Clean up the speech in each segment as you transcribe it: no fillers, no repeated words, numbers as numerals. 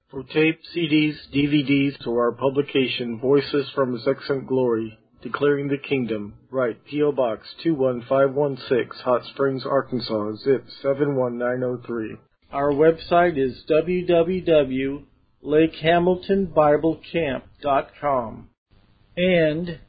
For tape, CDs, DVDs, or our publication, Voices from His Excellent Glory, Declaring the Kingdom, write P.O. Box 21516, Hot Springs, Arkansas, zip 71903. Our website is www.lakehamiltonbiblecamp.com and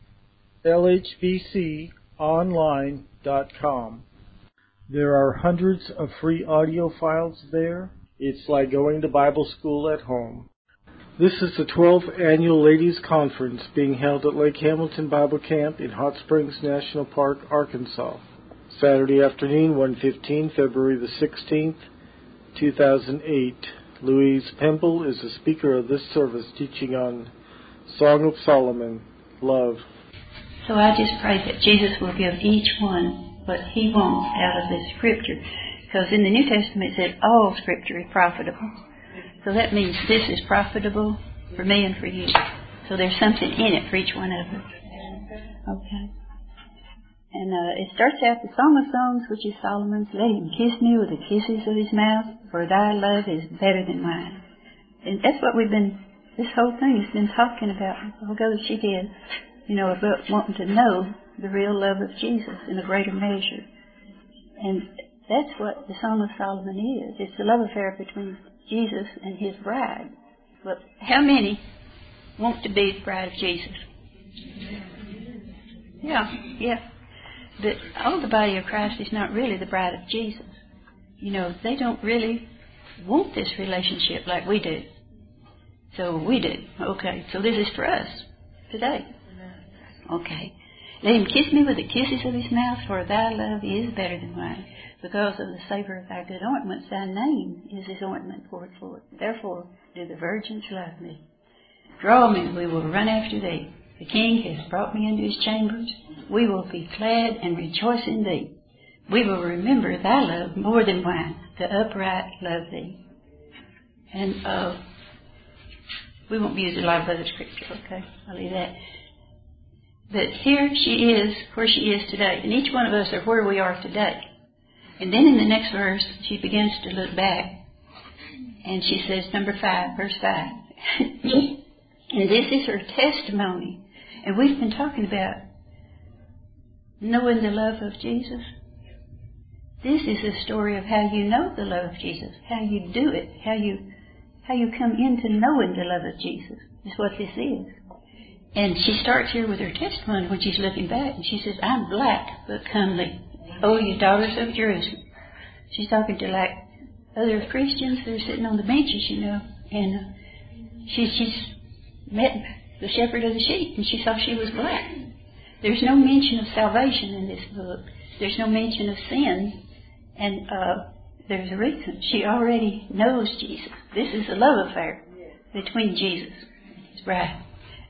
lhbconline.com. There are hundreds of free audio files there. It's like going to Bible school at home. This is the 12th Annual Ladies Conference being held at Lake Hamilton Bible Camp in Hot Springs National Park, Arkansas. Saturday afternoon, 1:15, February the 16th, 2008. Louise Pemble is the speaker of this service, teaching on Song of Solomon, Love. So I just pray that Jesus will give each one what he wants out of this scripture. Because in the New Testament it said all scripture is profitable. So that means this is profitable for me and for you. So there's something in it for each one of us. Okay. And it starts out the Song of Songs, which is Solomon's. Let him kiss me with the kisses of his mouth, for thy love is better than mine. And that's what this whole thing has been talking about. I'll go as she did. About wanting to know the real love of Jesus in a greater measure. And that's what the Song of Solomon is. It's the love affair between Jesus and his bride. But how many want to be the bride of Jesus? Yeah. But all the body of Christ is not really the bride of Jesus. They don't really want this relationship like we do. So we do. Okay, so this is for us today. Okay. Let him kiss me with the kisses of his mouth, for thy love is better than mine. Because of the savor of thy good ointments, thy name is his ointment poured forth. Therefore do the virgins love me. Draw me, we will run after thee. The king has brought me into his chambers. We will be glad and rejoice in thee. We will remember thy love more than wine. The upright love thee. And we won't use a lot of other scripture, okay? I'll leave that. But here she is, where she is today. And each one of us are where we are today. And then in the next verse, she begins to look back. And she says, number 5, verse 5. And this is her testimony. And we've been talking about knowing the love of Jesus. This is a story of how you know the love of Jesus, how you do it, how you come into knowing the love of Jesus. Is what this is. And she starts here with her testimony when she's looking back. And she says, I'm black but comely. Oh, you daughters of Jerusalem. She's talking to like other Christians that are sitting on the benches, and she's met the shepherd of the sheep, and she saw she was black. There's no mention of salvation in this book. There's no mention of sin, and there's a reason. She already knows Jesus. This is a love affair between Jesus and his bride.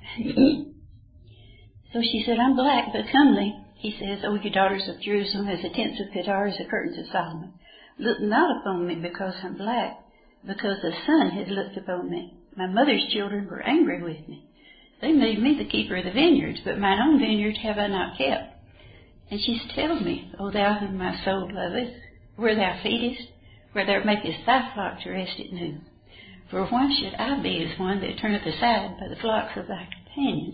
So she said, I'm black but comely. He says, O you daughters of Jerusalem, as the tents of Kedar, as the curtains of Solomon. Look not upon me because I'm black, because the sun has looked upon me. My mother's children were angry with me. They made me the keeper of the vineyards, but mine own vineyard have I not kept. And she told me, O thou whom my soul loveth, where thou feedest, where thou makest thy flock to rest at noon. For why should I be as one that turneth aside by the flocks of thy companions?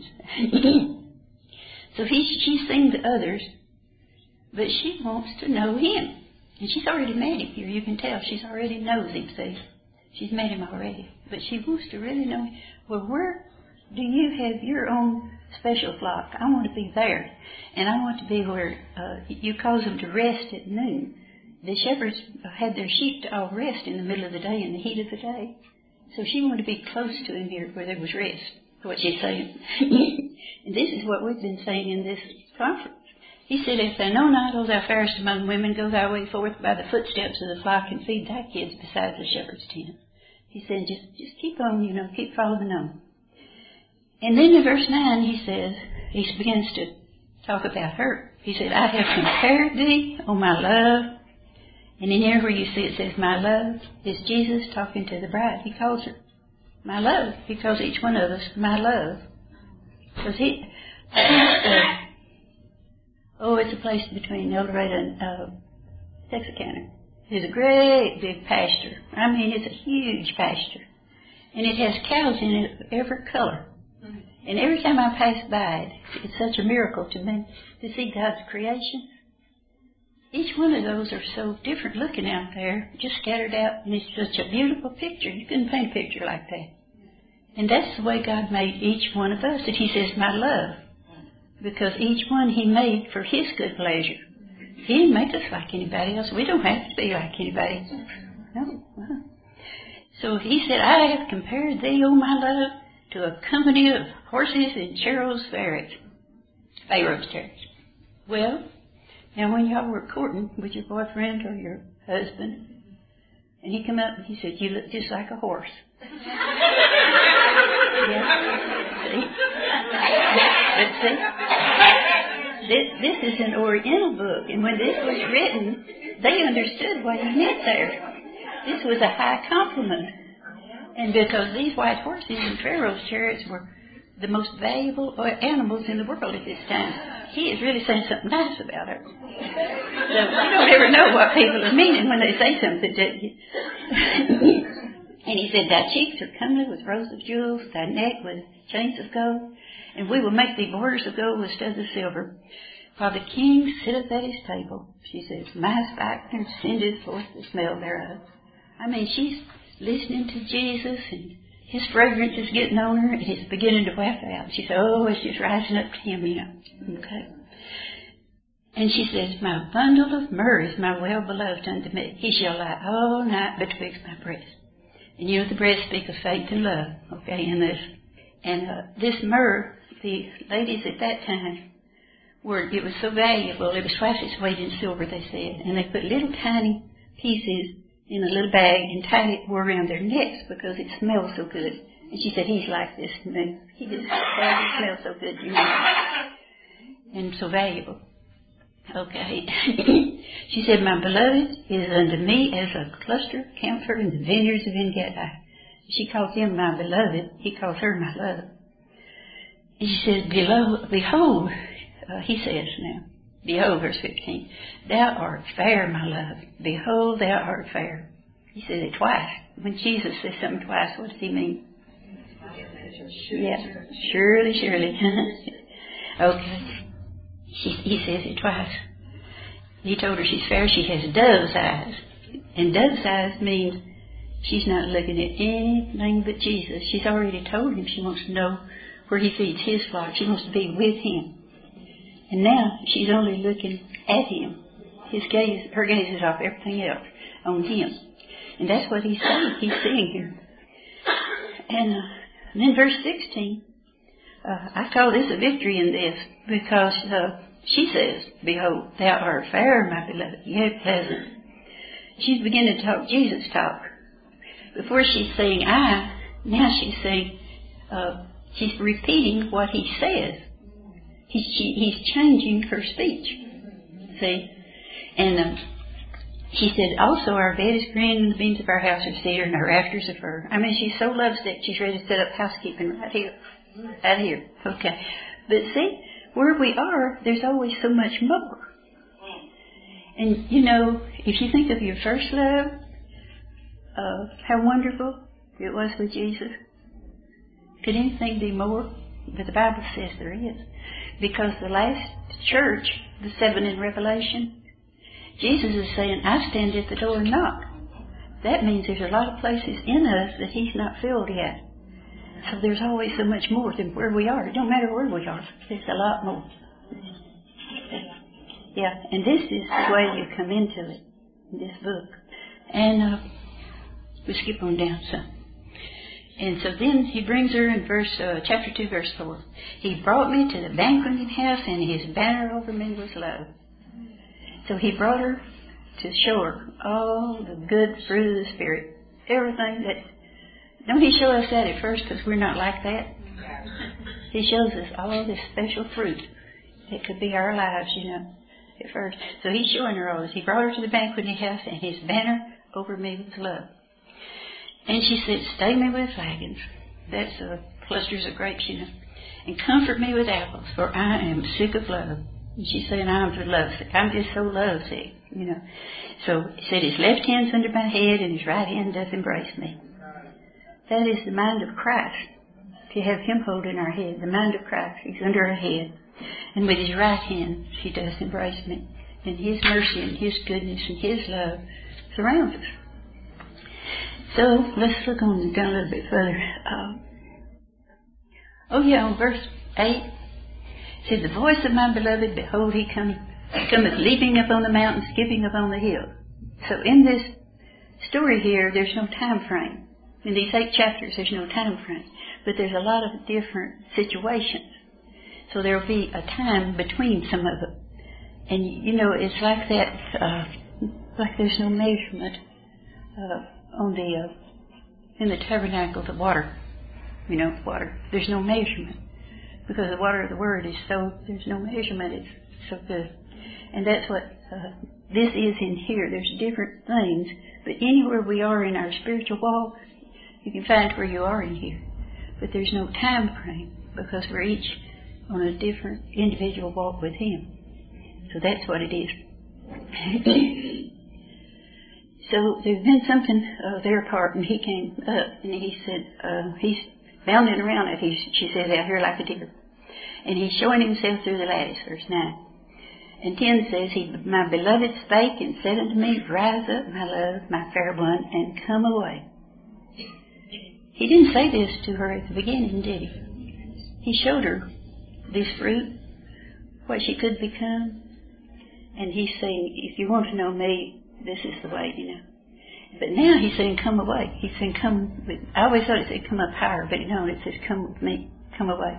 So she's seen the others, but she wants to know him. And she's already met him here. You can tell she's already knows him, see. She's met him already. But she wants to really know him. Well, where do you have your own special flock? I want to be there. And I want to be where you cause them to rest at noon. The shepherds had their sheep to all rest in the middle of the day, in the heat of the day. So she wanted to be close to him here where there was rest. What she's saying. And this is what we've been saying in this conference. He said, if thou know not, O thou fairest among women, go thy way forth by the footsteps of the flock and feed thy kids beside the shepherd's tent. He said, just keep on, keep following on. And then in verse 9 he begins to talk about her. He said, I have compared thee, O my love. And in here where you see it says, my love, is Jesus talking to the bride. He calls her my love. He calls each one of us my love. Because it's a place between El Dorado and Texarkana. There's a great big pasture. I mean, it's a huge pasture. And it has cows in it of every color. And every time I pass by it, it's such a miracle to me to see God's creation. Each one of those are so different looking out there, just scattered out, and it's such a beautiful picture. You couldn't paint a picture like that. And that's the way God made each one of us. And He says, my love, because each one He made for His good pleasure. He didn't make us like anybody else. We don't have to be like anybody else. No. So He said, I have compared thee, O my love, to a company of horses and Pharaoh's chariots. Well, now when y'all were courting with your boyfriend or your husband, and he come up and he said, you look just like a horse. Yeah. See? But see, this is an Oriental book, and when this was written, they understood what he meant there. This was a high compliment. And because these white horses and Pharaoh's chariots were the most valuable animals in the world at this time, he is really saying something nice about it. So you don't ever know what people are meaning when they say something to you. And he said, thy cheeks are comely with rows of jewels, thy neck with chains of gold, and we will make thee borders of gold with studs of silver. While the king sitteth at his table, she says, my spikenard sendeth forth the smell thereof. I mean, she's listening to Jesus, and his fragrance is getting on her, and it's beginning to waft out. She said, oh, it's just rising up to him, you know. Okay. And she says, my bundle of myrrh is my well-beloved unto me. He shall lie all night betwixt my breasts. And you know the breasts speak of faith and love, okay, in this. And this myrrh, the ladies at that time, it was so valuable, it was twice its weight in silver, they said. And they put little tiny pieces in a little bag and tied it around their necks because it smelled so good. And she said, he's like this to me. He just smells so good, you know. And so valuable. Okay. She said, my beloved is unto me as a cluster of camphor in the vineyards of En-Gedi. She calls him my beloved. He calls her my love. And she says, behold, he says now, behold, verse 15, thou art fair, my love. Behold, thou art fair. He says it twice. When Jesus says something twice, what does he mean? Yeah, surely, surely. Okay. He says it twice. He told her she's fair. She has dove's eyes. And dove's eyes means she's not looking at anything but Jesus. She's already told him she wants to know where he feeds his flock. She wants to be with him. And now she's only looking at him. Her gaze is off everything else on him. And that's what he's saying. He's seeing here. And then verse 16, I call this a victory in this because she says, behold, thou art fair, my beloved, yea, pleasant. She's beginning to talk Jesus talk. Before she's saying I, now she's saying, she's repeating what he says. He's changing her speech. See? And she said, also our bed is green and the beams of our house are cedar and our rafters of fir. I mean, she's so lovesick, she's ready to set up housekeeping right here. Right here. Okay. But see, where we are, there's always so much more. And, you know, if you think of your first love, how wonderful it was with Jesus. Could anything be more? But the Bible says there is. Because the last church, the 7 in Revelation, Jesus is saying, I stand at the door and knock. That means there's a lot of places in us that he's not filled yet. So there's always so much more than where we are. It don't matter where we are. There's a lot more. Yeah, and this is the way you come into it, in this book. And we skip on down some. And so then he brings her in chapter 2, verse 4. He brought me to the banqueting house, and his banner over me was love. So he brought her to show her all the good fruit of the Spirit. Everything that... Don't he show us that at first because we're not like that? He shows us all this special fruit that could be our lives, you know, at first. So he's showing her all this. He brought her to the banqueting house, and his banner over me was love. And she said, stay me with flagons. That's clusters of grapes, you know. And comfort me with apples, for I am sick of love. And she's saying, I'm lovesick. I'm just so lovesick, you know. So he said, his left hand's under my head, and his right hand doth embrace me. That is the mind of Christ. To have Him holding our head, the mind of Christ. He's under our head. And with His right hand, He does embrace me. And His mercy and His goodness and His love surrounds us. So let's look on down a little bit further. On verse 8, it says, the voice of my beloved, behold, He cometh leaping up on the mountain, skipping up on the hill. So in this story here, there's no time frame. In these 8 chapters, there's no time frame. But there's a lot of different situations. So there'll be a time between some of them. And, it's like that, like there's no measurement in the tabernacle, the water. Water. There's no measurement. Because the water of the Word is there's no measurement. It's so good. And that's what this is in here. There's different things. But anywhere we are in our spiritual walk, you can find where you are in here. But there's no time frame because we're each on a different individual walk with Him. So that's what it is. So there's been something their part, and he came up and he said, he's bounding around it. She says, out here like a deer. And he's showing himself through the lattice, verse 9. And 10 says, my beloved spake and said unto me, rise up, my love, my fair one, and come away. He didn't say this to her at the beginning, did he? He showed her this fruit, what she could become. And he's saying, if you want to know me, this is the way, But now he's saying, come away. He's saying, come with, I always thought it said come up higher, but no, it says come with me, come away.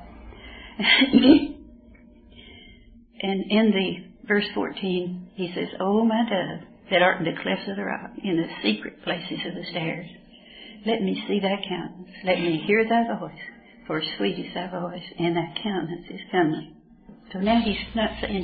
And in the verse 14, he says, O my dove, that art in the clefts of the rock, in the secret places of the stairs, let me see thy countenance, let me hear thy voice, for sweet is thy voice, and thy countenance is comely. So now he's not saying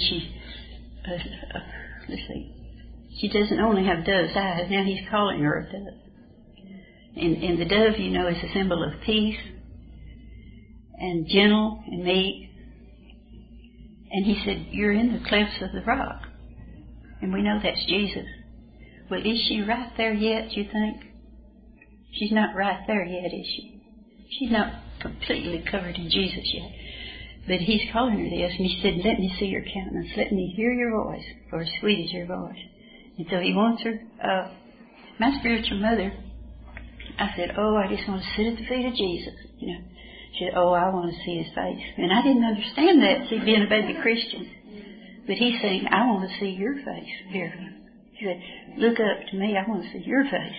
she doesn't only have dove's eyes, now he's calling her a dove. And the dove, is a symbol of peace, and gentle, and meek. And he said, you're in the clefts of the rock. And we know that's Jesus. Well, is she right there yet, you think? She's not right there yet, is she? She's not completely covered in Jesus yet. But he's calling her this, and he said, let me see your countenance. Let me hear your voice, for sweet is your voice. And so he wants her. My spiritual mother, I said, I just want to sit at the feet of Jesus. She said, I want to see his face. And I didn't understand that, being a baby Christian. But he's saying, I want to see your face here. He said, look up to me, I want to see your face.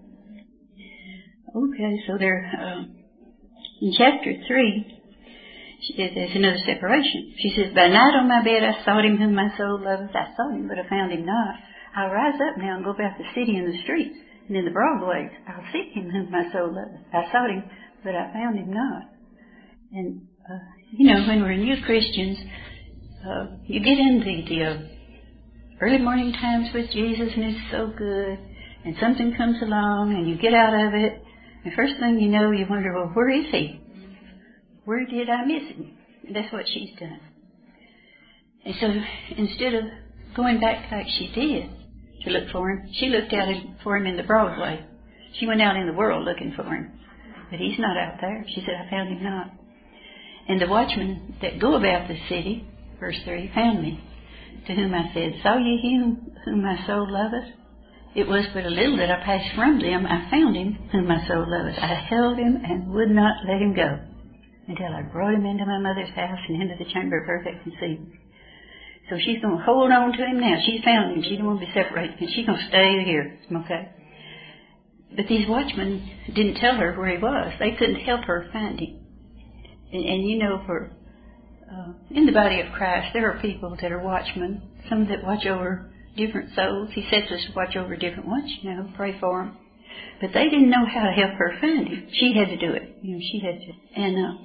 Okay, so there, in chapter 3, there's another separation. She says, by night on my bed I sought him whom my soul loveth. I sought him, but I found him not. I'll rise up now and go about the city and the streets, and in the broad ways I'll seek him whom my soul loveth. I sought him, but I found him not. And, when we're new Christians, you get in the early morning times with Jesus, and it's so good, and something comes along, and you get out of it, and first thing you know, you wonder, well, where is he? Where did I miss him? And that's what she's done. And so instead of going back like she did to look for him, she looked out for him in the broad way. She went out in the world looking for him. But he's not out there. She said, I found him not. And the watchmen that go about the city, verse 3, found me, to whom I said, saw ye him whom my soul loveth? It was but a little that I passed from them. I found him whom my soul loveth. I held him and would not let him go, until I brought him into my mother's house and into the chamber of her that conceived me. So she's going to hold on to him now. She's found him. She don't want to be separated. And she's going to stay here. Okay? But these watchmen didn't tell her where he was. They couldn't help her find him. And for in the body of Christ, there are people that are watchmen. Some that watch over different souls. He sets us to watch over different ones, pray for them. But they didn't know how to help her find him. She had to do it. She had to. And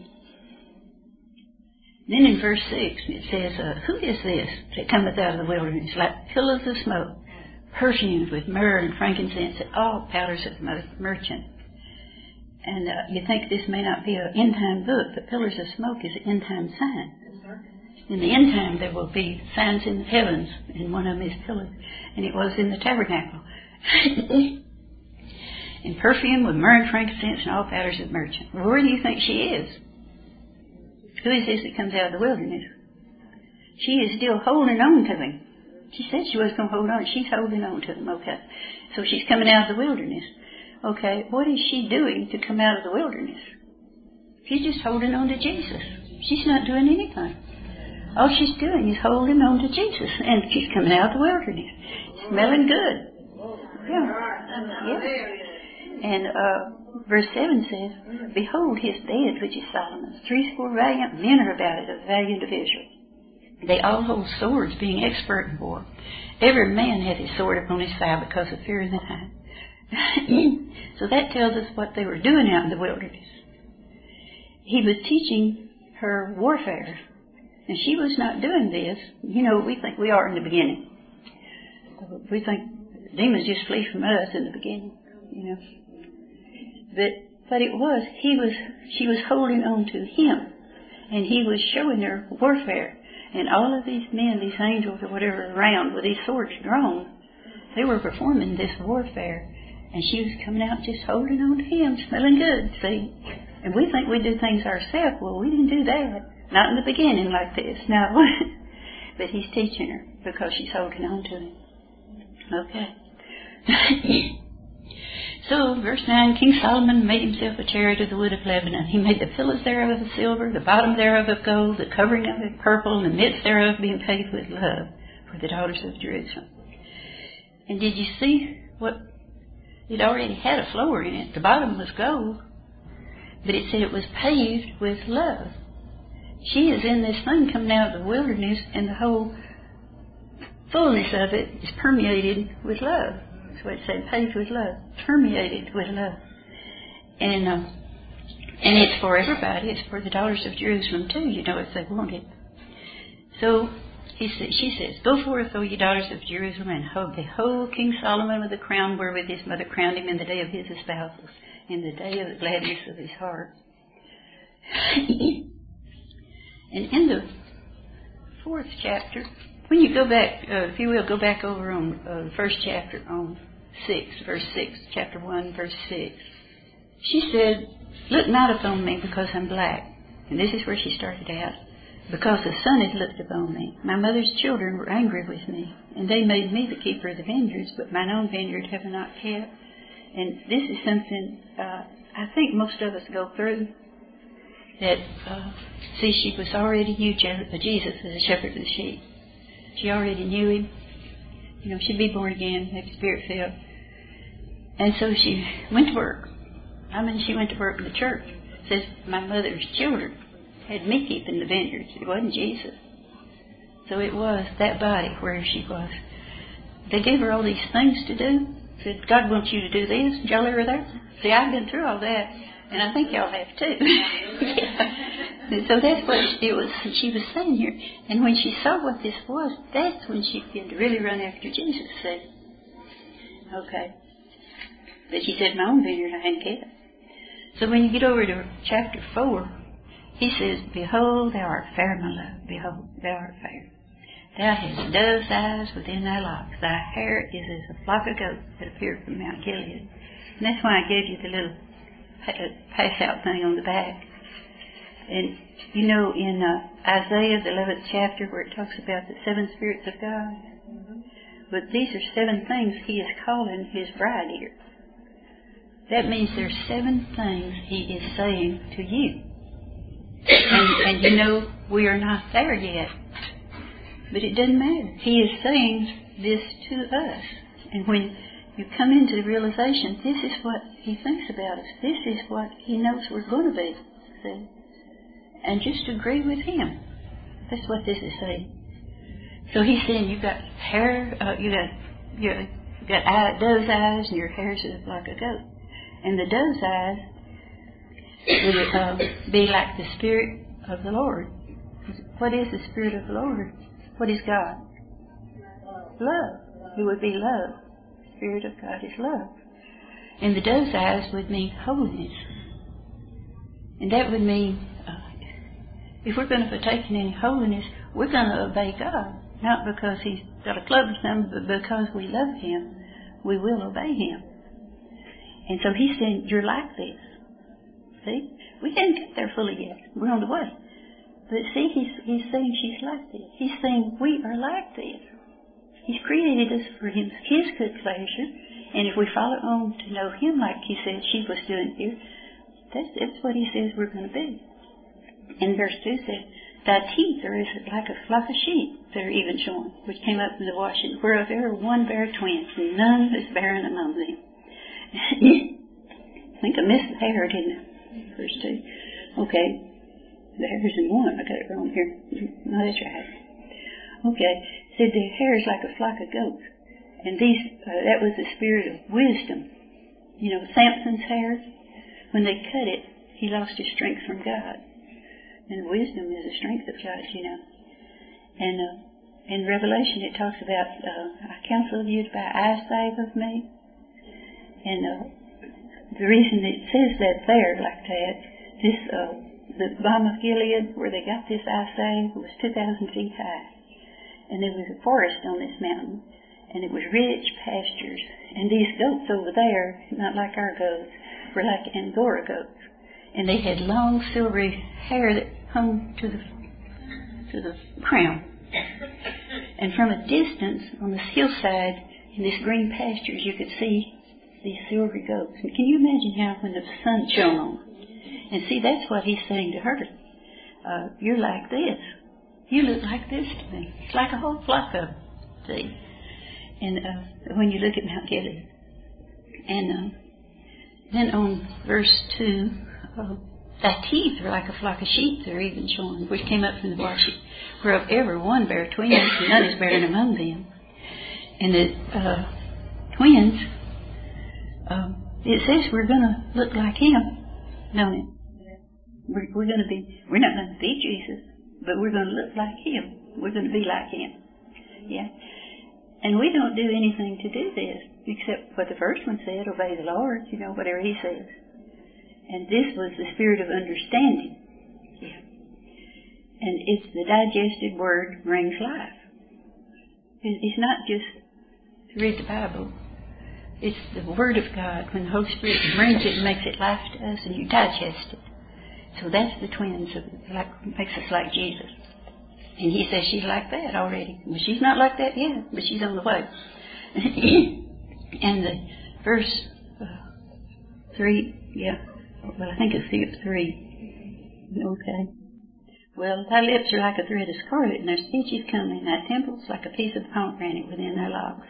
then in verse 6, it says, who is this that cometh out of the wilderness like pillars of smoke, perfumed with myrrh and frankincense, and all powders of the merchant? And you think this may not be an end-time book, but pillars of smoke is an end-time sign. In the end time, there will be signs in the heavens, and one of them is pillars, and it was in the tabernacle. and perfume with myrrh and frankincense and all powders of myrrh. Well, where do you think she is? Who is this that comes out of the wilderness? She is still holding on to him. She said she was going to hold on. She's holding on to him, okay. So she's coming out of the wilderness. Okay, what is she doing to come out of the wilderness? She's just holding on to Jesus. She's not doing anything. All she's doing is holding on to Jesus. And she's coming out of the wilderness. Smelling good. Yeah. And verse 7 says, Behold his bed, which is Solomon's. 80 valiant men are about it, of the valiant of Israel. They all hold swords, being expert in war. Every man hath his sword upon his thigh because of fear in the night. So that tells us what they were doing out in the wilderness. He was teaching her warfare. And she was not doing this. You know, we think we are in the beginning. We think demons just flee from us in the beginning, you know. But it was, she was holding on to him. And he was showing her warfare. And all of these men, these angels or whatever around with these swords drawn, they were performing this warfare. And she was coming out just holding on to him, smelling good, see. And we think we do things ourselves. Well, we didn't do that. Not in the beginning like this, no. But he's teaching her because she's holding on to him. Okay. So, verse 9, King Solomon made himself a chariot of the wood of Lebanon. He made the pillars thereof of silver, the bottom thereof of gold, the covering of it purple, and the midst thereof being paved with love for the daughters of Jerusalem. And did you see what? It already had a floor in it. The bottom was gold, but it said it was paved with love. She is in this thing coming out of the wilderness, and the whole fullness of it is permeated with love. That's what it said, paved with love, permeated with love. And it's for everybody. It's for the daughters of Jerusalem too, you know, if they want it. So she says, Go forth, O ye daughters of Jerusalem, and behold King Solomon with the crown wherewith his mother crowned him in the day of his espousals, in the day of the gladness of his heart. And in the 4th chapter, when you go back, if you will, go back over on the 1st chapter on 6, verse 6, chapter 1, verse 6. She said, Look not upon me because I'm black. And this is where she started out. Because the sun has looked upon me. My mother's children were angry with me, and they made me the keeper of the vineyards, but mine own vineyard have I not kept. And this is something I think most of us go through. That, she was already knew Jesus as a shepherd of the sheep. She already knew him. You know, she'd be born again, have the Spirit filled. And so she went to work. She went to work in the church. It says, my mother's children had me keeping the vineyards. It wasn't Jesus. So it was that body where she was. They gave her all these things to do. Said, God wants you to do this. Did y'all ever there? See, I've been through all that. And I think y'all have too. Yeah. So that's what she was saying here. And when she saw what this was, that's when she began to really run after Jesus. See? Okay. But she said, my own vineyard I hadn't kept. So when you get over to chapter 4, he says, Behold, thou art fair, my love. Behold, thou art fair. Thou hast dove's eyes within thy locks. Thy hair is as a flock of goats that appeared from Mount Gilead. And that's why I gave you the little pass-out thing on the back. And, you know, in Isaiah, the 11th chapter, where it talks about the 7 spirits of God, but these are 7 things he is calling his bride here. That means there's 7 things he is saying to you. And you know, we are not there yet. But it doesn't matter. He is saying this to us. And when you come into the realization, this is what he thinks about us. This is what he knows we're going to be. See? And just agree with him. That's what this is saying. So he's saying you've got hair, you got dove's eyes, and your hair is like a goat. And the dove's eyes would be like the Spirit of the Lord. What is the Spirit of the Lord? What is God? Love. It would be love. The Spirit of God is love. And the dove's eyes would mean holiness. And that would mean, if we're going to partake in any holiness, we're going to obey God. Not because he's got a club or something, but because we love him, we will obey him. And so he's saying, you're like this. See? We haven't got there fully yet. We're on the way. But see, he's saying she's like this. He's saying we are like this. He's created us for his good pleasure. And if we follow on to know him like he said she was doing here, that's what he says we're going to be. And verse 2 says, thy teeth are like a flock of sheep that are even shorn, which came up from the washing, whereof every one bare twins, and none is barren among them. I think I missed the hair, didn't I? Verse 2. Okay. The hair is in 1. I got it wrong here. No, that's right. Okay. It said the hair is like a flock of goats. And that was the spirit of wisdom. You know, Samson's hair, when they cut it, he lost his strength from God. And wisdom is the strength of God, you know. And in Revelation it talks about, I counsel you to buy eye salve of me. And the reason it says that there like that, the balm of Gilead, where they got this eye salve, was 2,000 feet high. And there was a forest on this mountain, and it was rich pastures. And these goats over there, not like our goats, were like Angora goats. And they had long silvery hair that hung to the crown. And from a distance, on this hillside, in this green pastures, you could see these silvery goats. And can you imagine how when the sun shone on them? And see, that's what he's saying to her. You're like this. You look like this to me. It's like a whole flock of them. See? And when you look at Mount Gilead. And then on verse 2, thy teeth are like a flock of sheep that are even shorn, which came up from the washing, whereof every one bare twins, and none is barren among them. And the twins, it says we're going to look like him, don't it? We're not going to be Jesus, but we're going to look like him. We're going to be like him. Yeah. And we don't do anything to do this, except what the first one said, obey the Lord, you know, whatever he says. And this was the spirit of understanding. Yeah. And it's the digested word brings life. It's not just to read the Bible. It's the Word of God. When the Holy Spirit brings it and makes it life to us, and you digest it. So that's the twins that makes us like Jesus. And he says she's like that already. Well, she's not like that yet, but she's on the way. And the verse 3, yeah. Well, I think it's 3. Okay. Well, thy lips are like a thread of scarlet, and their speech is comely, and thy temples like a piece of pomegranate within thy locks.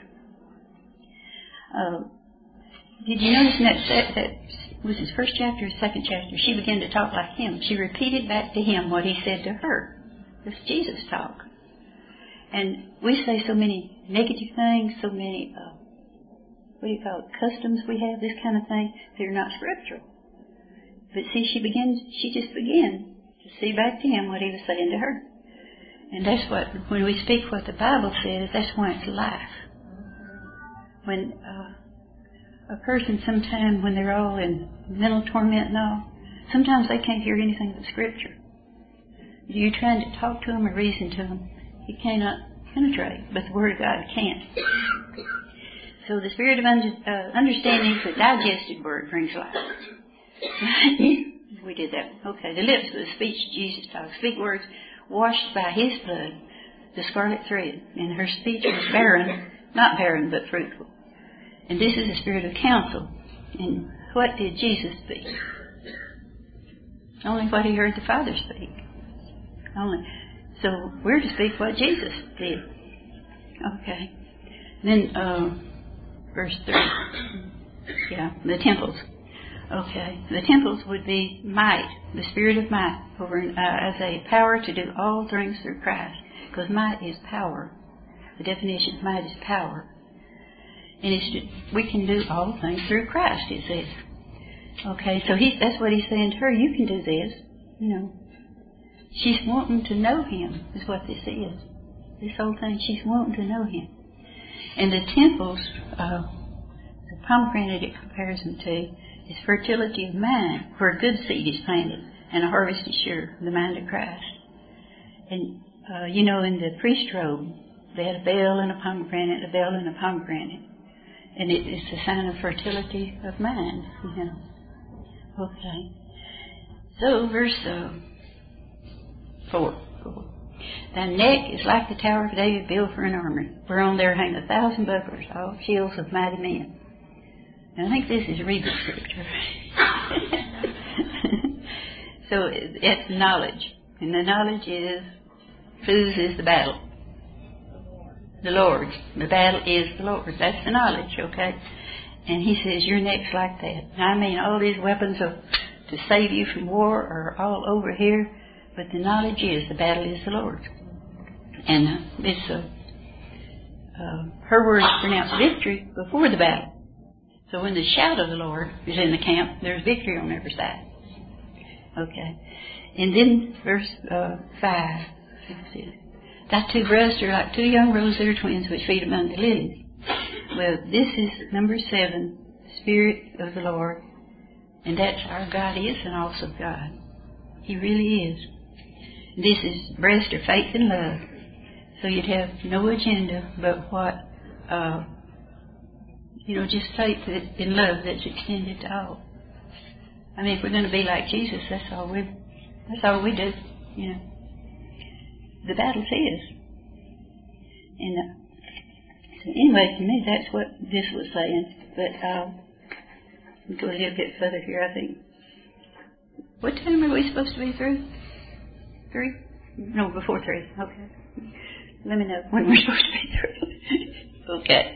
Did you notice in that was his first chapter or second chapter? She began to talk like him. She repeated back to him what he said to her. This Jesus talk. And we say so many negative things, so many, customs we have, this kind of thing, they're not scriptural. But see, she just began to see back to him what he was saying to her. And that's what, when we speak what the Bible says, that's why it's life. When a person sometime, when they're all in mental torment and all, sometimes they can't hear anything but Scripture. You're trying to talk to them or reason to them, he cannot penetrate, but the Word of God can. So the spirit of understanding, the digested word, brings life. We did that. Okay, the lips of the speech Jesus talked. Speak words washed by his blood, the scarlet thread. And her speech was barren, not barren, but fruitful. And this is the spirit of counsel. And what did Jesus speak? Only what he heard the Father speak. Only. So we're to speak what Jesus did. Okay. Then verse 3. Yeah, the temples. Okay. The temples would be might, the spirit of might, as a power to do all things through Christ. Because might is power. The definition of might is power. And we can do all things through Christ, it says. Okay, so that's what he's saying to her. You can do this. You know. She's wanting to know him, is what this is. This whole thing, she's wanting to know him. And the temples, the pomegranate it compares them to, is fertility of mind, where good seed is planted and a harvest is sure, the mind of Christ. And, in the priest robe, they had a bell and a pomegranate, a bell and a pomegranate. And it's a sign of fertility of mind, you know. Okay. So, verse 4. Thy neck is like the tower of David built for an army, whereon there hang 1,000 bucklers, all shields of mighty men. And I think this is reading scripture. So it's knowledge. And the knowledge is, whose is the battle? The Lord's. The battle is the Lord's. That's the knowledge, okay? And he says, your neck's like that. I mean, all these weapons to save you from war are all over here, but the knowledge is the battle is the Lord's. And her words pronounce victory before the battle. So when the shout of the Lord is in the camp, there's victory on every side. Okay. And then verse 5. Thy two breasts are like two young roes that are twins which feed among the lilies. Well, this is number 7, Spirit of the Lord. And that's our God is an awesome God. He really is. This is breast or faith and love. So you'd have no agenda but what, just faith and love that's extended to all. I mean, if we're going to be like Jesus, that's all we do, you know. The battle's his. And so anyway, to me, that's what this was saying. But I'll go a little bit further here, I think. What time are we supposed to be through? 3? No, before 3. Okay. Let me know when we're supposed to be through. Okay.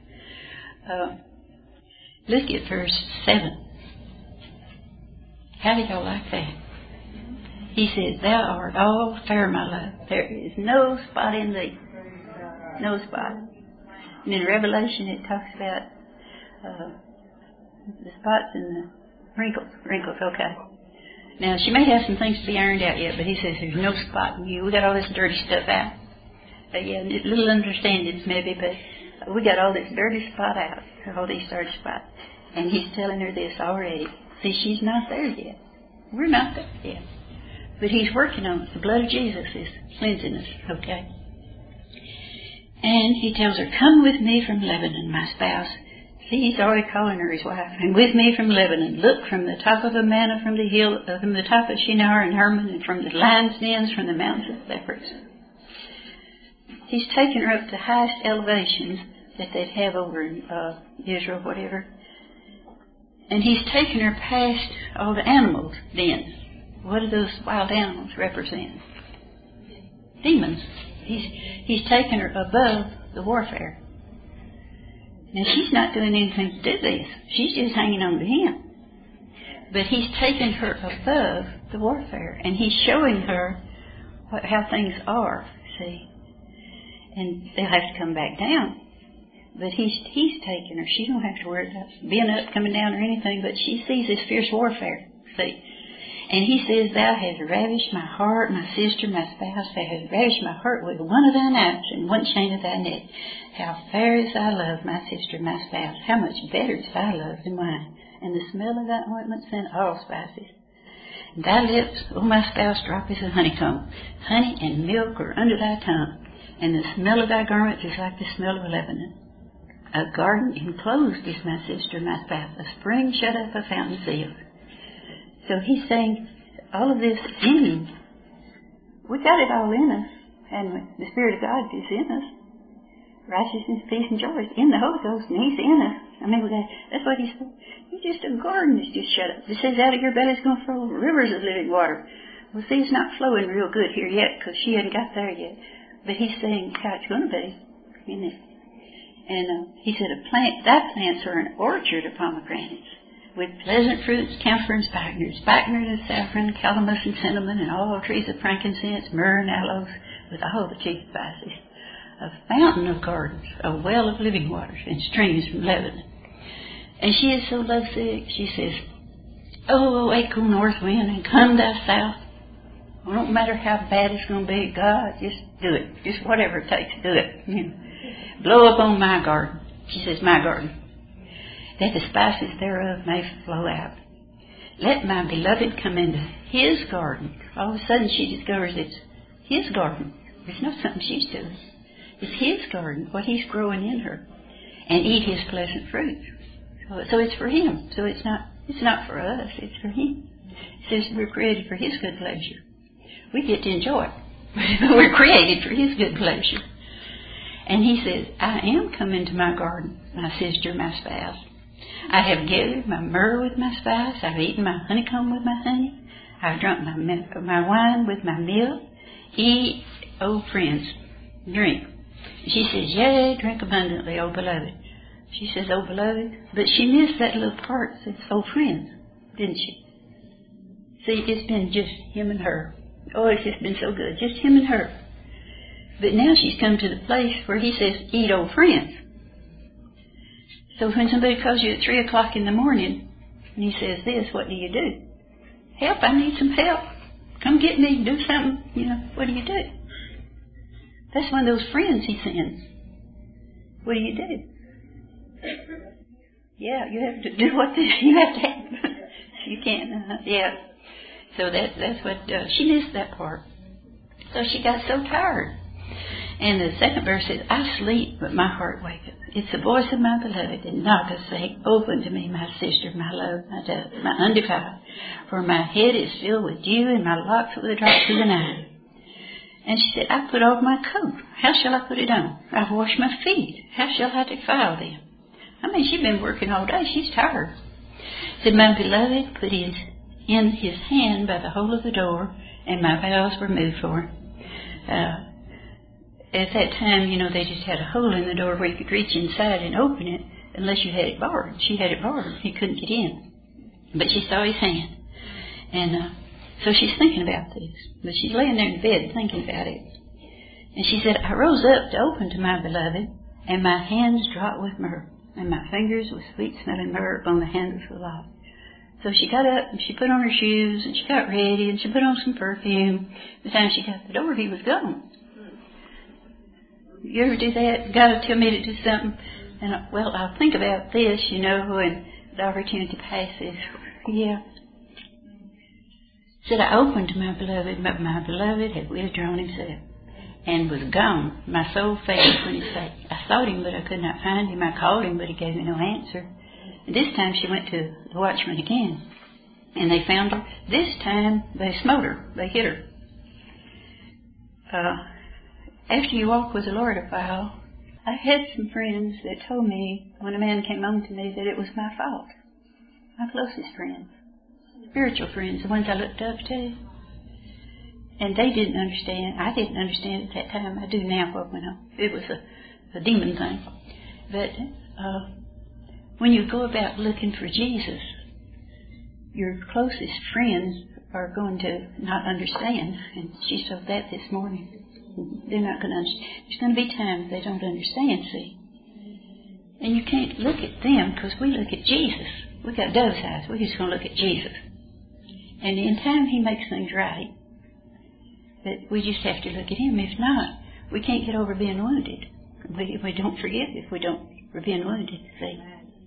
Look at verse 7. How do y'all like that? He says, thou art all fair, my love. There is no spot in thee. No spot. And in Revelation it talks about the spots and the wrinkles. Wrinkles, okay. Now, she may have some things to be ironed out yet, but he says there's no spot in you. We got all this dirty stuff out. Yeah, little understandings maybe, but we got all this dirty spot out, all these dirty spots. And he's telling her this already. See, she's not there yet. We're not there yet. But he's working on it. The blood of Jesus is cleansing us, okay? And he tells her, come with me from Lebanon, my spouse. See, he's already calling her his wife. And with me from Lebanon, look from the top of Amana, from the hill, from the top of Shinar and Hermon, and from the lion's dens, from the mountains of leopards. He's taken her up to highest elevations that they'd have over in Israel, whatever. And he's taken her past all the animals' dens. What do those wild animals represent? Demons. He's taken her above the warfare. Now, she's not doing anything to do this. She's just hanging on to him. But he's taken her above the warfare, and he's showing her how things are, see. And they'll have to come back down. But he's taken her. She don't have to worry about being up, coming down, or anything, but she sees this fierce warfare, see. And he says, thou hast ravished my heart, my sister, my spouse. Thou hast ravished my heart with one of thine eyes and one chain of thy neck. How fair is thy love, my sister, my spouse. How much better is thy love than mine. And the smell of thy ointments than all spices. And thy lips, O my spouse, drop as a honeycomb. Honey and milk are under thy tongue. And the smell of thy garments is like the smell of Lebanon. A garden enclosed is my sister, my spouse. A spring shut up, a fountain sealed. So he's saying, all of this is in him. We got it all in us, and the Spirit of God is in us. Righteousness, peace, and joy is in the Holy Ghost, and He's in us. I mean, that's what He said. You're just a garden that's just shut up. It says, out of your belly is going to flow rivers of living water. Well, see, it's not flowing real good here yet, because she hadn't got there yet. But He's saying how it's going to be in it. And He said, thy plants are an orchard of pomegranates, with pleasant fruits, camphor and spikenard and saffron, calamus and cinnamon, and all trees of frankincense, myrrh and aloes, with all the chief spices. A fountain of gardens, a well of living waters, and streams from Lebanon. And she is so lovesick, she says, oh, awake, O north wind, and come thou south. Well, don't matter how bad it's going to be, God, just do it. Just whatever it takes, do it. You know. Blow up on my garden. She says, my garden. That the spices thereof may flow out. Let my beloved come into his garden. All of a sudden she discovers it's his garden. It's not something she's doing. It's his garden, what he's growing in her. and eat his pleasant fruit. So it's for him. So it's not for us, it's for him. It says we're created for his good pleasure. We get to enjoy it. We're created for his good pleasure. And he says, I am come into my garden, my sister, my spouse. I have gathered my myrrh with my spice. I've eaten my honeycomb with my honey. I've drunk my wine with my milk. Eat, O friends, drink. She says, yea, drink abundantly, O beloved. She says, oh beloved. But she missed that little part that says, oh friends, didn't she? See, it's been just him and her. Oh, it's just been so good, just him and her. But now she's come to the place where he says, eat, old friends. So when somebody calls you at 3 o'clock in the morning and he says this, what do you do? Help, I need some help. Come get me, do something. What do you do? That's one of those friends he sends. What do you do? Yeah, you have to do what you have to have. You can't, yeah. So that's what, she missed that part. So she got so tired. And the second verse says, I sleep, but my heart waketh. It's the voice of my beloved that knocketh, saying, open to me, my sister, my love, my dove, my undefiled. For my head is filled with dew, and my locks with the drops of the night. And she said, I put off my coat. How shall I put it on? I've washed my feet. How shall I defile them? I mean, she's been working all day. She's tired. Said, my beloved put in his hand by the hole of the door, and my vows were moved for him. At that time, they just had a hole in the door where you could reach inside and open it unless you had it barred. She had it barred. He couldn't get in. But she saw his hand. And so she's thinking about this. But she's laying there in bed thinking about it. And she said, I rose up to open to my beloved, and my hands dropped with myrrh, and my fingers with sweet-smelling myrrh upon the handles of the lock. So she got up, and she put on her shoes, and she got ready, and she put on some perfume. By the time she got to the door, he was gone. You ever do that? God will tell me to do something, and I'll think about this, and the opportunity passes. Yeah. Said, I opened to my beloved, but my beloved had withdrawn himself and was gone. My soul failed when he said, I sought him, but I could not find him. I called him, but he gave me no answer. And this time she went to the watchman again, and they found her. This time they smote her. They hit her. After you walk with the Lord a while, I had some friends that told me when a man came on to me that it was my fault. My closest friends. Spiritual friends, the ones I looked up to. And they didn't understand. I didn't understand at that time. I do now what went on. It was a demon thing. But when you go about looking for Jesus, your closest friends are going to not understand. And she saw that this morning. They're not going to understand. There's going to be times they don't understand, see. And you can't look at them because we look at Jesus. We got dove's eyes. We're just going to look at Jesus. And in time, he makes things right. But we just have to look at him. If not, we can't get over being wounded. We don't forgive if we're being wounded, see.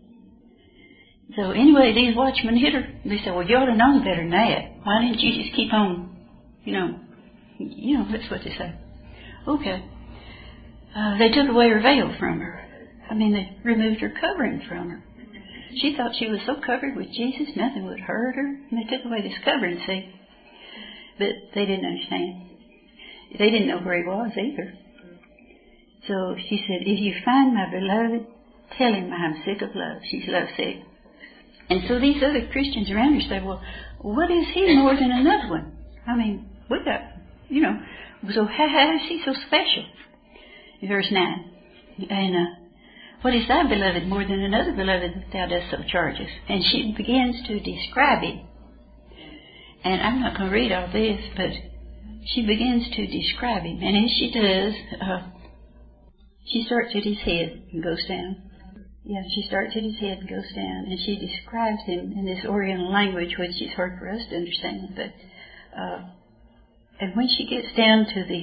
So anyway, these watchmen hit her. They said, well, you ought to know better than that. Why didn't you just keep on, that's what they say. Okay. They took away her veil from her. They removed her covering from her. She thought she was so covered with Jesus, nothing would hurt her. And they took away this covering, see. But they didn't understand. They didn't know where he was either. So she said, if you find my beloved, tell him I'm sick of love. She's lovesick. And so these other Christians around her say, well, what is he more than another one? We got, so how is he so special? In verse 9. And what is thy beloved more than another beloved that thou dost so charge us? And she begins to describe him. And I'm not going to read all this, but she begins to describe him. And as she does, she starts at his head and goes down. Yeah, she starts at his head and goes down. And she describes him in this Oriental language, which is hard for us to understand. But and when she gets down to the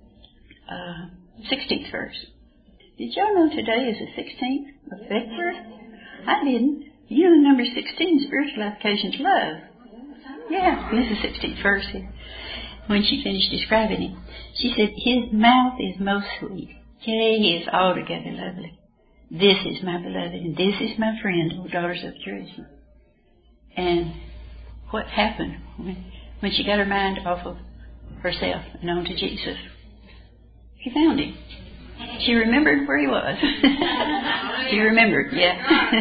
16th verse, did y'all know today is the 16th of February? I didn't. Number 16, spiritual applications, love. Yeah, this is the 16th verse here. When she finished describing him, she said, his mouth is most sweet. Yea, he is altogether lovely. This is my beloved, and this is my friend, O daughters of Jerusalem. And what happened when she got her mind off of herself and onto Jesus? She found him. She remembered where he was. She remembered, yeah.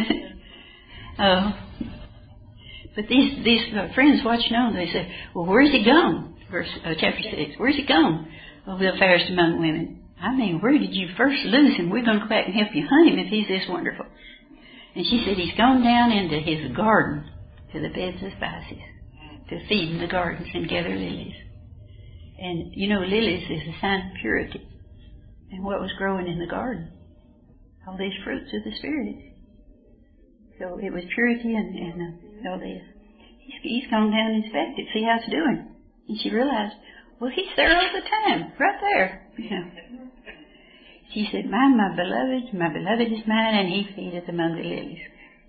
But these friends watching on, they said, well, where's he gone? Chapter 6. Where's he gone? Oh, the fairest among women. I mean, where did you first lose him? We're going to go back and help you hunt him if he's this wonderful. And she said, he's gone down into his garden, to the beds of spices, to feed in the gardens and gather lilies. And, you know, lilies is a sign of purity. And what was growing in the garden? All these fruits of the Spirit. So it was purity and all this. He's gone down and inspected, see how it's doing. And she realized, well, he's there all the time, right there. You know. She said, my beloved is mine, and he feedeth among the lilies.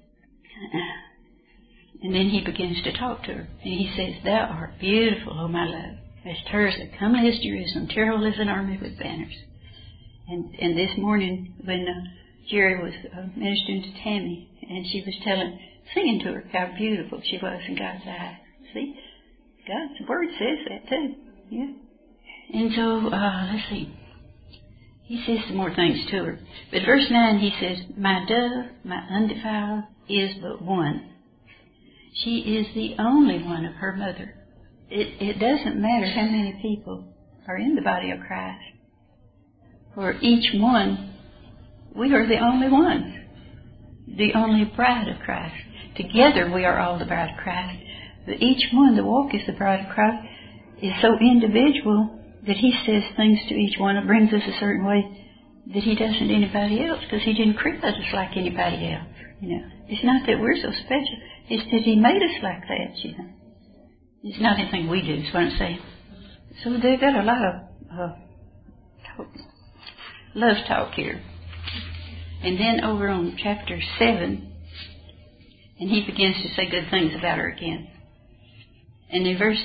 And then he begins to talk to her. And he says, thou art beautiful, O my love, as Tirzah, comely as Jerusalem, terrible as an army with banners. And this morning, when Jerry was ministering to Tammy, and she was singing to her how beautiful she was in God's eyes. See? God's Word says that too. Yeah. And so, let's see. He says some more things to her. But verse 9, he says, my dove, my undefiled, is but one. She is the only one of her mother. It doesn't matter how many people are in the body of Christ. For each one, we are the only ones. The only bride of Christ. Together we are all the bride of Christ. But each one, the walk is the bride of Christ, is so individual that he says things to each one. It brings us a certain way that he doesn't anybody else, because he didn't create us like anybody else. You know, it's not that we're so special. It's that he made us like that. You know, it's not anything we do. Is what I'm saying. So they've got a lot of love talk here. And then over on chapter 7, and he begins to say good things about her again. And in verse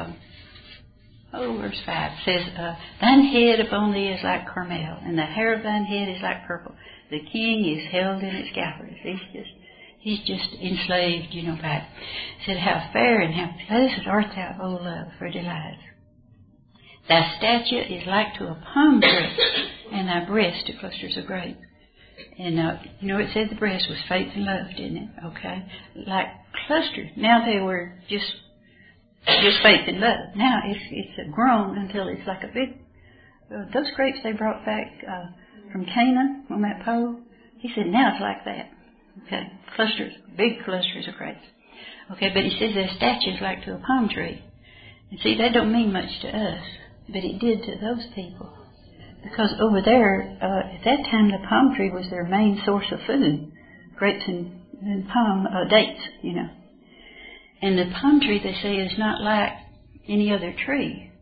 5 says, thine head upon thee is like Carmel, and the hair of thine head is like purple. The king is held in its scalpers. He's just enslaved, you know, by it. Said, how fair and how pleasant art thou, O love, for delights. Thy stature is like to a palm tree, and thy breast to clusters of grapes. And, you know, it said the breast was faith and love, didn't it? Okay. Like clusters. Now they were just faith and love. Now it's grown until it's like a big, those grapes they brought back from Canaan on that pole, he said, now it's like that. Okay. Clusters, big clusters of grapes. Okay, but he says their stature is like to a palm tree. And see, that don't mean much to us, but it did to those people. Because over there, at that time, the palm tree was their main source of food. Grapes and palm dates, you know. And the palm tree, they say, is not like any other tree.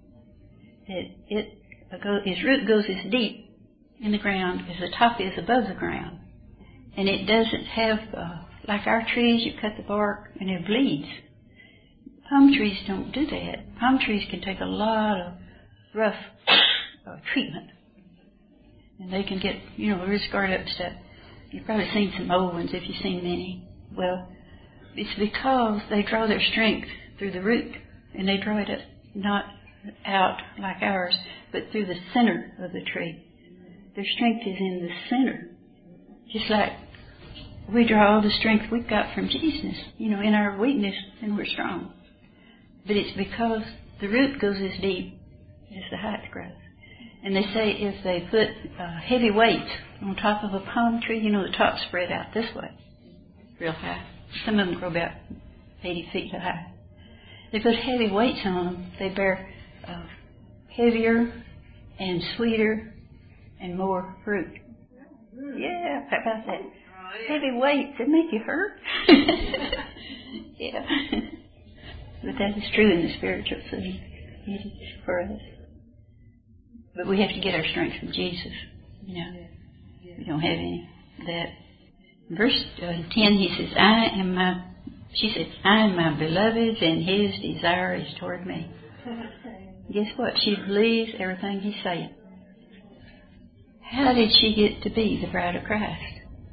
Its root goes as deep in the ground as the top is above the ground. And it doesn't have, like our trees, you cut the bark and it bleeds. Palm trees don't do that. Palm trees can take a lot of rough treatment. And they can get, you know, real scarred up stuff. You've probably seen some old ones if you've seen many. Well, it's because they draw their strength through the root. And they draw it not out like ours, but through the center of the tree. Their strength is in the center. Just like we draw all the strength we've got from Jesus. You know, in our weakness, and we're strong. But it's because the root goes as deep as the height grows. And they say if they put heavy weights on top of a palm tree, you know, the top spread out this way, real high. Some of them grow about 80 feet high. They put heavy weights on them. They bear heavier and sweeter and more fruit. Yeah, how about that? Heavy weights, they make you hurt. Yeah. But that is true in the spiritual food for us. But we have to get our strength from Jesus. You know, we don't have any of that. Verse 10, he says, she said, I am my beloved's, and his desire is toward me. Guess what? She believes everything he's saying. How did she get to be the bride of Christ?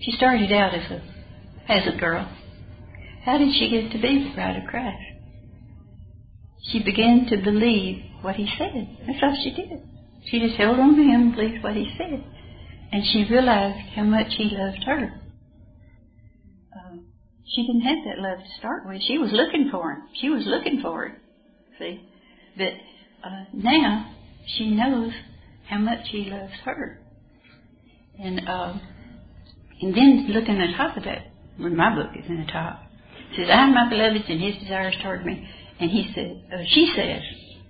She started out as a peasant girl. How did she get to be the bride of Christ? She began to believe what he said. That's all she did. She just held on to him and believed what he said. And she realized how much he loved her. She didn't have that love to start with. She was looking for him. She was looking for it. See? But now she knows how much he loves her. And then look in the top of that, when my book is in the top, it says, I am my beloved's and his desires toward me. And she says,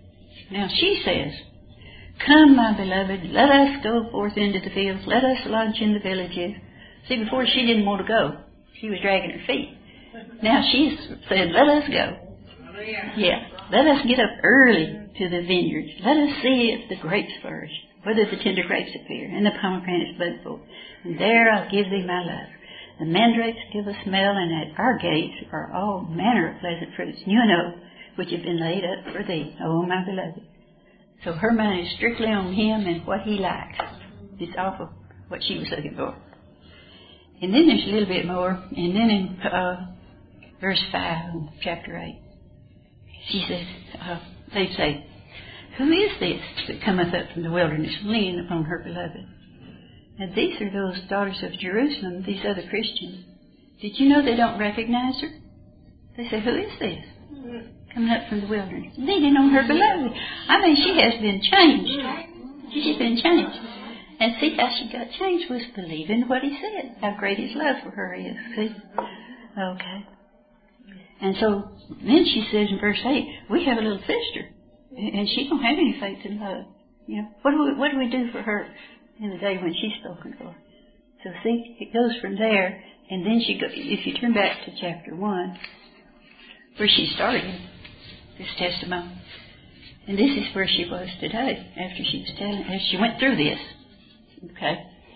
come, my beloved, let us go forth into the fields. Let us lunch in the villages. See, before she didn't want to go. She was dragging her feet. Now she's said, let us go. Yeah. Let us get up early to the vineyards. Let us see if the grapes flourish, whether the tender grapes appear, and the pomegranates bud forth. And there I'll give thee my love. The mandrakes give a smell, and at our gates are all manner of pleasant fruits, new and old, which have been laid up for thee, O my beloved. So her mind is strictly on him and what he likes. It's awful what she was looking for. And then there's a little bit more. And then in verse 5 of chapter 8, she says, they say, who is this that cometh up from the wilderness, leaning upon her beloved? And these are those daughters of Jerusalem, these other Christians. Did you know they don't recognize her? They say, who is this coming up from the wilderness, leaning on her beloved? I mean, she has been changed. She's been changed. And see how she got changed was believing what he said, how great his love for her is. See? Okay. And so then she says in verse 8, we have a little sister, and she don't have any faith in love. You know, what do we do for her in the day when she's spoken for? So see, it goes from there, and then she goes, if you turn back to chapter 1, where she started this testimony, and this is where she was today, after she was telling, as she went through this. Okay.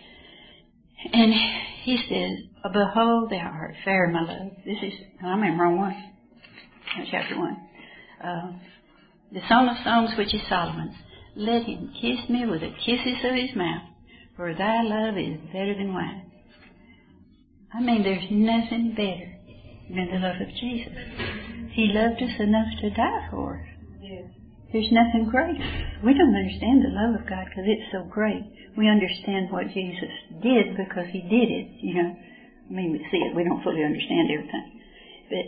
And he says, behold, thou art fair, my love. This is, I'm in wrong one. Chapter 1. The Song of Songs, which is Solomon's. Let him kiss me with the kisses of his mouth, for thy love is better than wine. I mean, there's nothing better than the love of Jesus. He loved us enough to die for us. There's nothing great. We don't understand the love of God because it's so great. We understand what Jesus did because he did it, you know. I mean, we see it. We don't fully understand everything. But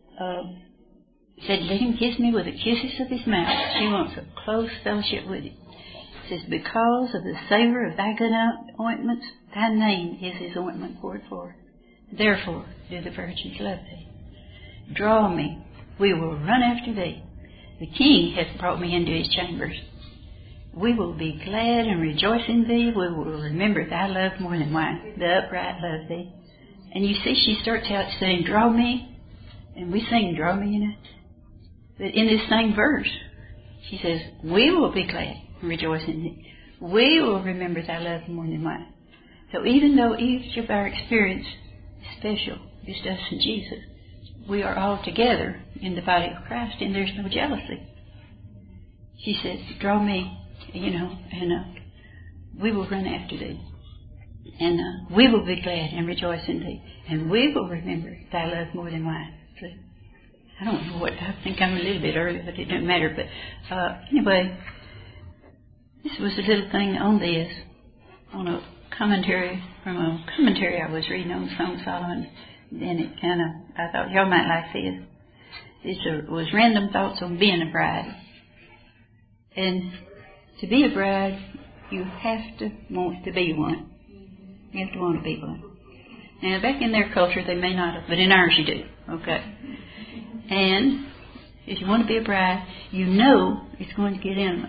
said, let him kiss me with the kisses of his mouth. She wants a close fellowship with him. It says, because of the savor of thy good ointments, thy name is his ointment poured forth. Therefore do the virgins love thee. Draw me, we will run after thee. The King hath brought me into his chambers. We will be glad and rejoice in thee. We will remember thy love more than wine. The upright love thee. And you see, she starts out saying, draw me. And we sing, draw me, you know. But in this same verse, she says, we will be glad and rejoice in thee. We will remember thy love more than wine. So even though each of our experience is special, just us and Jesus, we are all together in the body of Christ, and there's no jealousy. She says, draw me, you know, and we will run after thee. And we will be glad and rejoice in thee. And we will remember thy love more than wine. See? I don't know what, I think I'm a little bit early, but it doesn't matter. But anyway, this was a little thing on this, on a commentary, from a commentary I was reading on Song of Solomon. And it kind of, I thought y'all might like this. It was random thoughts on being a bride. And to be a bride, you have to want to be one. You have to want to be one. Now, back in their culture, they may not have, but in ours you do. Okay. And if you want to be a bride, you know it's going to get intimate.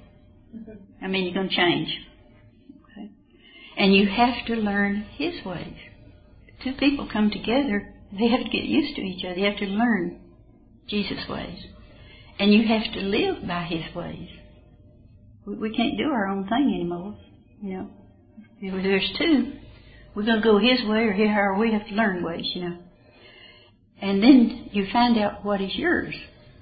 I mean, you're going to change. Okay. And you have to learn his ways. Two people come together, they have to get used to each other. You have to learn Jesus' ways. And you have to live by his ways. We can't do our own thing anymore. You know, if there's two, we're going to go his way or we have to learn ways, you know. And then you find out what is yours.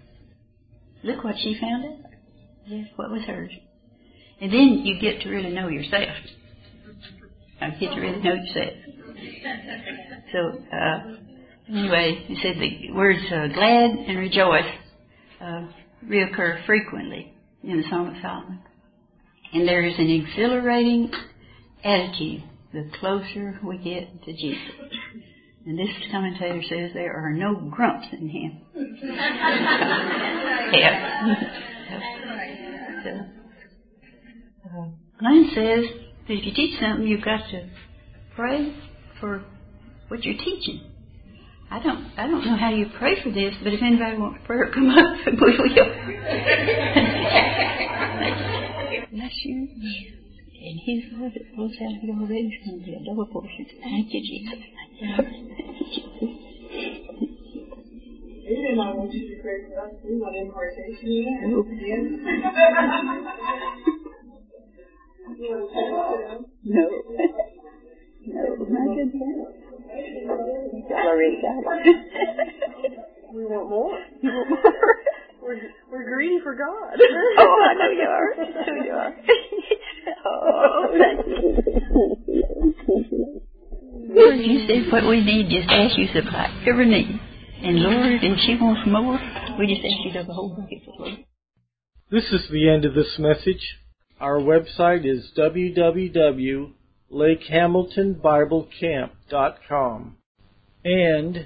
Look what she found out. Yes, what was hers. And then you get to really know yourself. You get to really know yourself. So, anyway, he said the words glad and rejoice reoccur frequently in the Song of Solomon. And there is an exhilarating attitude the closer we get to Jesus. And this commentator says there are no grumps in him. Glenn says that if you teach something, you've got to pray for what you're teaching. I don't know how you pray for this, but if anybody wants prayer, come up and we will. Bless you. And His love that flows out of your legs is going to be a double portion. Thank you, Jesus. Aiden and I want you to pray for us. We want impartation in that. Oh. You want to pray for them? No. No, not good friend. Y'all already got it. We want more. You want more? We're greedy for God. Oh, I know you are. I know you are. Oh, thank you. Lord, you said what we need, just ask you supply every need. And Lord, if she wants more, we just ask you to have a whole bucket for her. This is the end of this message. Our website is www.lakehamiltonbiblecamp.com and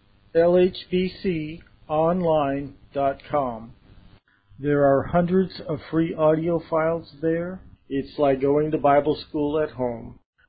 lhbconline.com. There are hundreds of free audio files there. It's like going to Bible school at home.